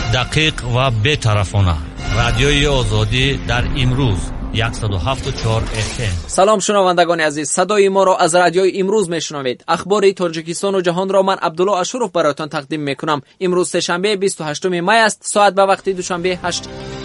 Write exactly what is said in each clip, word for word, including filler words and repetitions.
دقیق و بی‌طرفانه. رادیوی آزادی در امروز صد و هفت و چهار اف ام. سلام شنوندگان عزیز، صدای ما را از رادیوی امروز میشنوید. اخبار تاجیکستان و جهان را من عبدالله اشرف براتون تقدیم میکنم. امروز سه‌شنبه بیست و هشتم می است، ساعت به وقت دوشنبه هشت.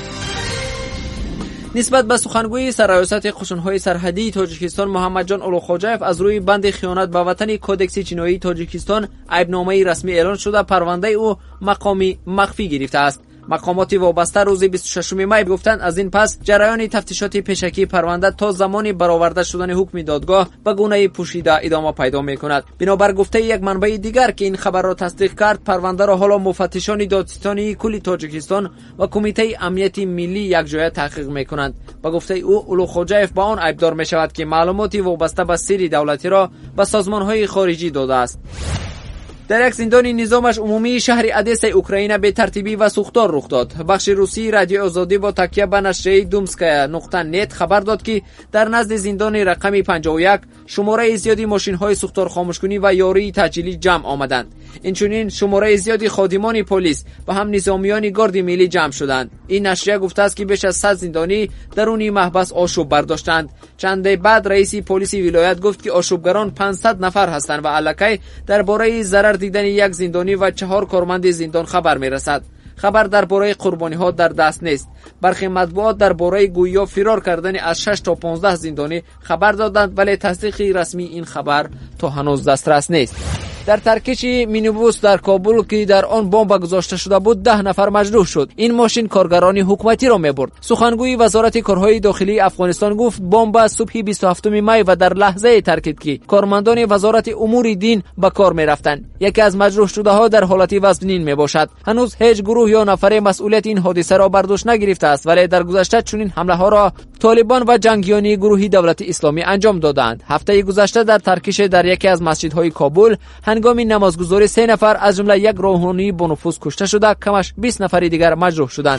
نسبت به سخنگوی سرریاست قشون‌های سرحدی تاجیکستان محمد جان اولوخوجایف از روی بند خیانت به وطن کودکس جنایی تاجیکستان عیبنامه رسمی اعلان شده، پرونده او مقامی مخفی گرفته است. مقامات وابسته روز بیست و ششم می گفتند از این پس جریان تفتیشات پیشکی پرونده تا زمان برآورده شدن حکم دادگاه به گونه پوشیده ادامه پیدا می‌کند. بنابر گفته یک منبع دیگر که این خبر را تصدیق کرد، پرونده را حالا مفتشان دادستانی کل تاجیکستان و کمیته امنیت ملی یکجای تحقیق می‌کنند. با گفته او اولوخوجایف با آن عیبدار می‌شود که معلوماتی وابسته به سری دولتی را به سازمان‌های خارجی داده است. در یک زندان نظامش عمومی شهر ادس اوکراین به ترتیبی و سوختار رخ داد. بخش روسی رادیو آزادی با تکیه به نشریه دومسکایا نقطه نت خبر داد که در نزد زندان رقم پنجاه و یک شماره زیادی ماشین‌های سوختار خاموشکنی و یاری تجلی جمع آمدند. اینچنین شماره زیادی خادمان پلیس و هم نظامیان گارد ملی جمع شدند. این نشریه گفته است که بیش از صد زندانی درون محبس آشوب برداشتند. چند بعد رئیس پلیس ولایت گفت که آشوبگران پانصد نفر هستند و الکی درباره ضرر دیدن یک زندانی و چهار کارمند زندان خبر میرسد. خبر درباره قربانی ها در دست نیست. برخی مطبوعات درباره گویا فرار کردن از شش تا پانزده زندانی خبر دادند، ولی تصدیق رسمی این خبر تا هنوز دسترس نیست. در ترکش مینیبوس در کابل که در آن بمب گذاشته شده بود ده نفر مجروح شد. این ماشین کارگران حکومتی را میبرد. سخنگوی وزارت کارهای داخلی افغانستان گفت بمب صبح بیست و هفتم می و در لحظه ترکید که کارمندان وزارت امور دین به کار میرفتند. یکی از مجروح شده ها در حالت وزنین میباشد. هنوز هیچ گروه یا نفر مسئولیت این حادثه را برداشت نگرفته است، ولی در گذشته چنین حمله ها را طالبان و جنگیان گروهی دولت اسلامی انجام دادند. هفته گذشته در ترکش در یکی از مسجدهای کابل هنگام نمازگزاری سه نفر از جمله یک روحانی با نفوذ کشته شده، کمش بیست نفر دیگر مجروح شدند.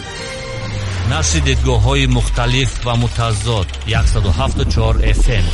نشر دیدگاه‌های مختلف و متضاد صد و هفت و چهار اف ام.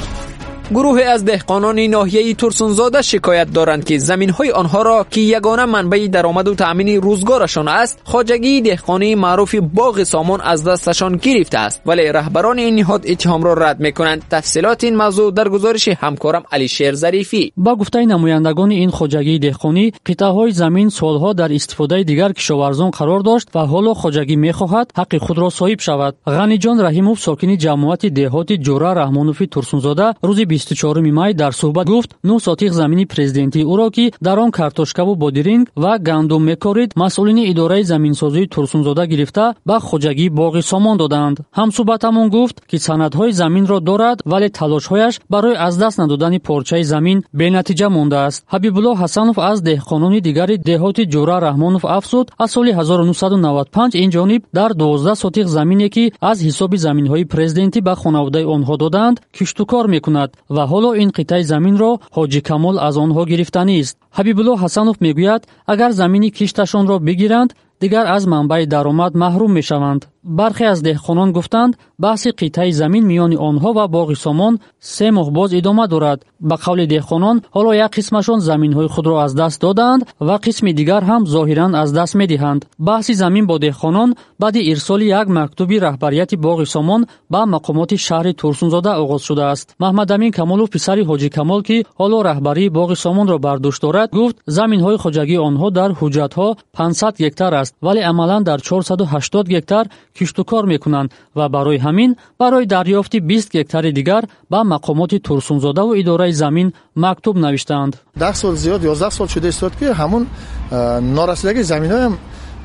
گروهی از دهقانان ناحیه ترسونزاده شکایت دارند که زمین‌های آنها را که یگانه منبع درآمد و تأمین روزگارشان است، خواجگی دهقانی معروف باغ سامان از دستشان گرفته است، ولی رهبران این نهاد اتهام را رد می‌کنند. تفصیلات این موضوع در گزارش همکارم علی شیر ظریفی. با گفته نمایندگان این خواجگی دهقانی، قطعه‌های زمین سالها در استفاده دیگر کشاورزان قرار داشت و حالا خواجگی می‌خواهد حق خود را صاحب شود. غنی جان رحیموف ساکن جماعت دهات جوره رحمانوفی ترسونزاده روز بیست و چهارم می در صحبت گفت نه ساتیق زمینی پرزیدنتی او را که در آن کартوشکا و بادرینگ و گندم میکارید مسئولین اداره زمینسازی ترسونزاده گرفته به خواجگی باغ سامان دادند. همصحبتمون گفت که سندهای زمین را دارد، ولی تلاشهایش برای از دست ندادن پارچه زمین بی‌نتیجه مانده است. حبیب الله حسنوف از دهقانان دیگر دهات جوره رحمانوف افزود از سال هزار و نهصد و نود و پنج این جانب در دوازده ساتیق زمینی که از حساب زمینهای پرزیدنتی به خانواده آنها دادند کشت و کار میکند و حالا این قطعه زمین را حاجی کمال از آنها گرفتنی است. حبیب الله حسنوف میگوید اگر زمینی کشتشان را بگیرند دیگر از منبع درآمد محروم میشوند. برخی از دهقانان گفتند بحث قطعه زمین میان آنها و باغ سامان سه ماه باز ادامه دارد. به قول دهقانان حالا یک قسمشان زمین‌های خود را از دست دادند و قسم دیگر هم ظاهراً از دست می‌دهند. بحث زمین با دهقانان بعد ارسال یک مکتوبی رهبریت باغ سامان به مقامات شهر ترسونزاده آغاز شده است. محمد امین کمالوف پسر حاجی کمال که حالا رهبری باغ سامان را بر دوش دارد گفت زمین‌های خواجگی آنها در حجت‌ها پانصد گکتار است، ولی عملاً در چهارصد و هشتاد گکتار کشت و کار میکنند و برای همین برای دریافت بیست گکتار دیگر به مقامات ترسونزاده و اداره زمین مکتوب نوشتند. ده سال زیاد یازده سال شده است که همون نارسیدگی زمین‌ها هم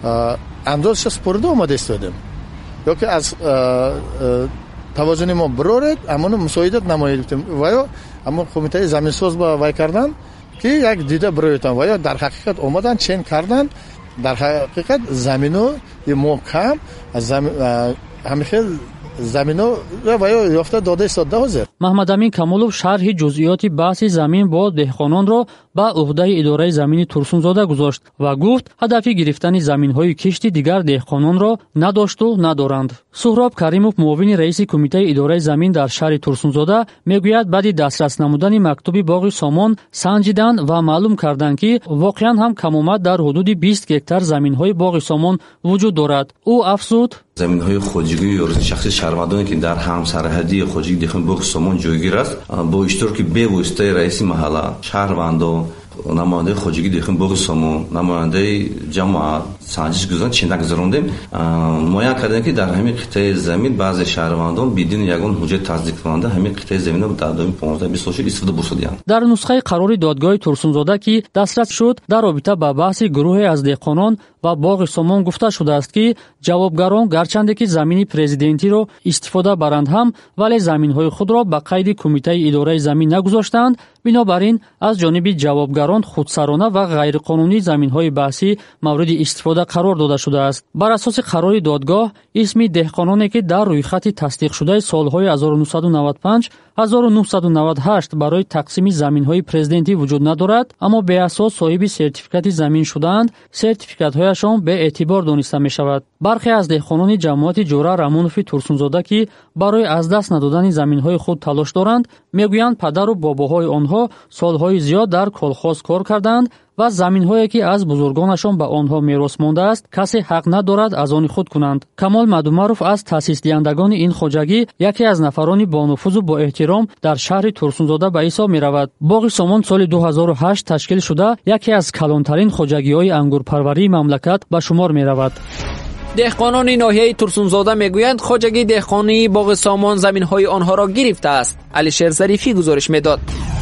اندازش سپرده آمده استادیم، یا که از توازن ما برارد همون مساعدت نمایید و یا همون کمیته زمینساز با وای کردن که یک دیده برایتن و یا در حقیقت اومدن چین کردن. در حقیقت زمینو محکم از زمین همیشه زمینو و یافته داده صد حاضر. محمد امین کمالوف شرح جزئیات بحث زمین با دهقانان را ба уҳдаи идораи замини Турсунзода гузошт ва гуфт ҳадафи гирифтани заминҳои кишти дигар деҳқононро надошту надоранд. Суҳроб Каримов, муовини раиси кумитаи идораи замин дар шаҳри Турсунзода, мегӯяд баъди дастрас намудани мактуби боғи Сомон санҷиданд ва маълум карданд ки воқеан ҳам камомад дар ҳудуди бист гектар заминҳои боғи Сомон вуҷуд дорад. ӯ афзуд: заминҳои хоҷигӣ ё шахси шаҳрвандоне ки дар ҳамсарҳадии хоҷигӣ деҳқони боғи Сомон ҷойгир аст, бо иштироки бевоситаи раиси маҳалла, шаҳрвандо, намояндаи хоҷигӣ деҳқони боғи Сомон, намояндаи ҷамоат санҷиш гузарон ченак гузарондем. муайян кардем ки дар ҳамин қитъаи замин баъзе шаҳрвандон бидуни ягон ҳуҷҷати тасдиқкунанда ҳамин қитъаи заминро дар давоми понздаҳ бист сол истифода бурсуданд. дар нусхаи қарори додгоҳи Турсунзода ки дастрас шуд, дар робита ба баҳси гурӯҳе аз деҳқонон ва боғи Сомон гуфта шудааст ки ҷавобгарон гарчанде ки замини президентиро истифода баранд ҳам, вале заминҳои худро ба қайди кумитаи идораи замин нагузоштанд. бинобар ин аз ҷониби ҷавобгарон худсарона ва ғайриқонунӣ заминҳои баҳсӣ мавриди истифода қарор дода шудааст. бар асоси қарори додгоҳ, исми деҳқононе ки дар рӯйхати тасдиқшудаи солҳои ҳазору нуҳсаду навад и панҷ ҳазору нуҳсаду навад и ҳашт барои тақсими заминҳои президентӣ вуҷуд надорад, аммо беасос соҳиби сертификати замин шудаанд, сертификатҳояшон беэътибор дониста мешавад. бархе аз деҳқонони ҷамоати Ҷӯра Рамонофи Турсунзода ки барои аз даст надодани заминҳои худ талош доранд, мегӯянд падару бобоҳои онҳо солҳои зиёд дар колхоз кор карданд ва заминҳое ки аз бузургонашон ба онҳо мерос мондааст, касе ҳақ надорад аз они худ кунанд. Камол Мадумаров аз таъсисдиҳандагони ин хоҷагӣ, яке аз нафарони бонуфузу боэҳтиром дар шаҳри Турсунзода ба ҳисоб меравад. боғи Сомон соли ду ҳазору ҳашт ташкил шуда, яке аз калонтарин хоҷагиҳои ангурпарварии мамлакат ба шумор меравад. деҳқонони ноҳияи Турсунзода мегӯянд хоҷагии деҳқонии боғи Сомон заминҳои онҳоро гирифтааст. Алишер Зарифӣ гузориш медод.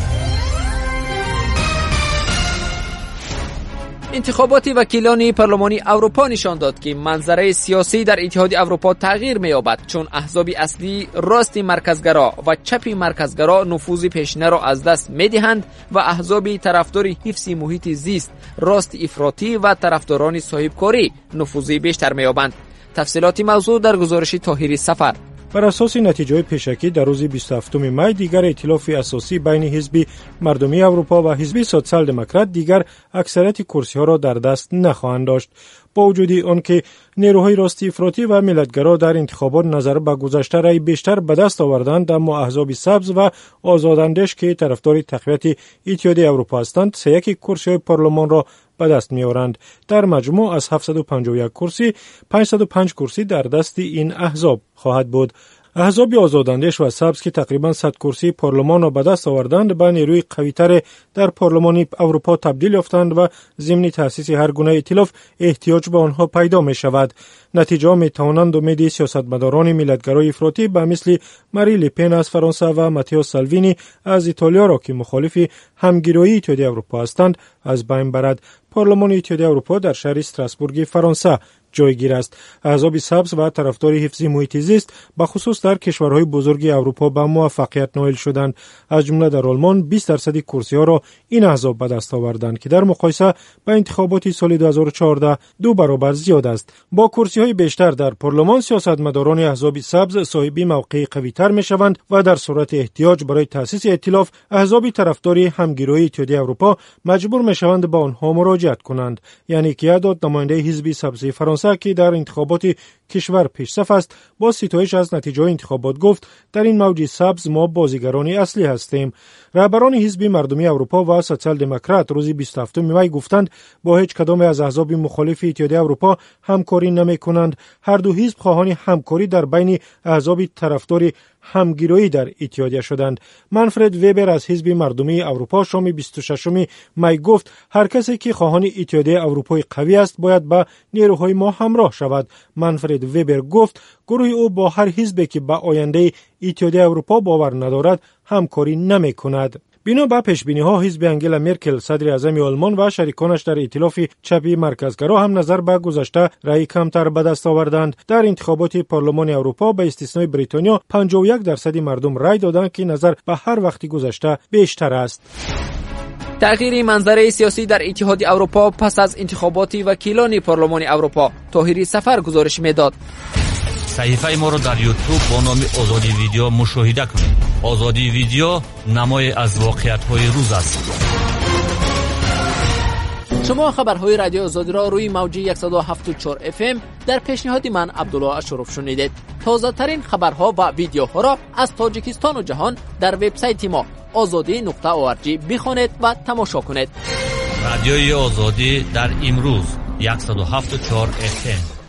интихоботи вакилони парлумони аврупо нишон дод ки манзараи сиёсӣ дар иттиҳоди аврупо тағйир меёбад, чун аҳзоби аслии рости марказгаро ва чапи марказгаро нуфузи пешинаро аз даст медиҳанд ва аҳзоби тарафдори ҳифзи муҳити зист, рости ифротӣ ва тарафдорони соҳибкорӣ нуфузи бештар меёбанд. тафсилоти мавзӯъ дар гузориши Тоҳири Сафар. бар асоси натиҷаҳои пешакӣ дар рӯзи бисту ҳафтуми май дигар эътилофи асосӣ байни ҳизби мардумии Аврупо ва ҳизби социал-демократ дигар аксарияти курсиҳоро дар даст нахоҳанд дошт. бо вуҷуди он ки нерӯҳои рости ифротӣ ва миллатгаро дар интихобот назар ба гузашта раи бештар ба даст оварданд, аммо аҳзоби сабз ва озодандеш ки тарафдори тақвияти иттиҳодияи Аврупо ҳастанд, се яки курсиҳои парлумонро ба даст меоранд. дар маҷмӯъ аз ҳафтсаду панҷоҳу як курсӣ панҷсаду панҷ курсӣ дар дасти ин аҳзоб хоҳад буд. аҳзоби озодандеш ва сабз ки тақрибан сад курсии парлумонро ба даст оварданд, ба нерӯи қавитаре дар парлумони Аврупо табдил ёфтанд ва зимни таъсиси ҳар гуна эътилоф эҳтиёҷ ба онҳо пайдо мешавад. натиҷаҳо метавонанд умеди сиёсатмадорони миллатгарои ифротӣ ба мисли Мари Ле Пен аз Фаронса ва Матео Салвини аз Итолиёро ки мухолифи ҳамгироии иттиҳодияи Аврупо ҳастанд, аз байн барад. парлумони иттиҳодияи Аврупо дар шаҳри Страсбурги Фаронса ҷойгир аст. аҳзоби сабз ва тарафдори ҳифзи муҳити зист ба хусус дар кишварҳои бузурги Аврупо ба муваффақият ноил шуданд. аз ҷумла дар Олмон бист дарсади курсиҳоро ин аҳзоб ба даст оварданд, ки дар муқоиса ба интихоботи соли ду ҳазору чаҳордаҳ ду баробар зиёд аст. бо курсиҳои бештар дар парлумон сиёсатмадорони аҳзоби сабз соҳиби мавқеи қавитар мешаванд ва дар сурати эҳтиёҷ барои таъсиси эътилоф аҳзоби тарафдори ҳамгироии иттиҳодияи Аврупо маҷбур мешаванд ба онҳо муроҷиат кунанд. яъне Киядот, намояндаи ҳизби сабзии Фаронса ки дар интихоботи кишвар пешсаф аст, бо ситоиш аз натиҷаҳои интихобот гуфт: дар ин мавҷи сабз мо бозигарони аслӣ ҳастем. раҳбарони ҳизби мардумии Аврупо ва социал-демократ рӯзи бисту ҳафтуми май гуфтанд бо ҳеҷ кадоме аз аҳзоби мухолифи иттиҳодияи Аврупо ҳамкорӣ намекунанд. ҳар ду ҳизб хоҳони ҳамкорӣ дар байни аҳзоби тарафдори ҳамгироӣ дар иттиҳодия шуданд. Манфред Вебер аз ҳизби мардумии Аврупо шоми бисту шашуми май гуфт: ҳар касе ки хоҳони иттиҳодияи Аврупои қавӣ аст, бояд ба нерӯҳои мо ҳамроҳ шавад. Манфред Вебер гуфт: гурӯҳи ӯ бо ҳар ҳизбе ки ба ояндаи иттиҳодияи Аврупо бовар надорад, ҳамкорӣ намекунад. бино ба пешбиниҳо, ҳизби Ангела Меркел, садри аъзами Олмон ва шариконаш дар иттилофи чапи марказгаро ҳам назар ба гузашта раи камтар ба даст оварданд. дар интихоботи парлумони Аврупо ба истиснои Бритониё панҷоҳу як дарсади мардум рай доданд, ки назар ба ҳар вақти гузашта бештар аст. тағйири манзараи сиёсӣ дар иттиҳоди Аврупо пас аз интихоботи вакилони парлумони Аврупо. Тоҳири Сафар гузориш медод. саҳифаи моро дар YouTube бо номи Озоди видео мушоҳида кунед. Озоди видео намое аз воқеиятҳои рӯз аст. شما خبرهای رادیو آزادی را روی موج صد و هفت و چهار اف ام در پیشنهاد من عبدالله اشرف شنیدید. تازه ترین خبرها و ویدیوها را از تاجیکستان و جهان در وبسایت ما آزادی نقطه او ار جی بخوانید و تماشا کنید. رادیوی آزادی در امروز صد و هفت و چهار اف ام.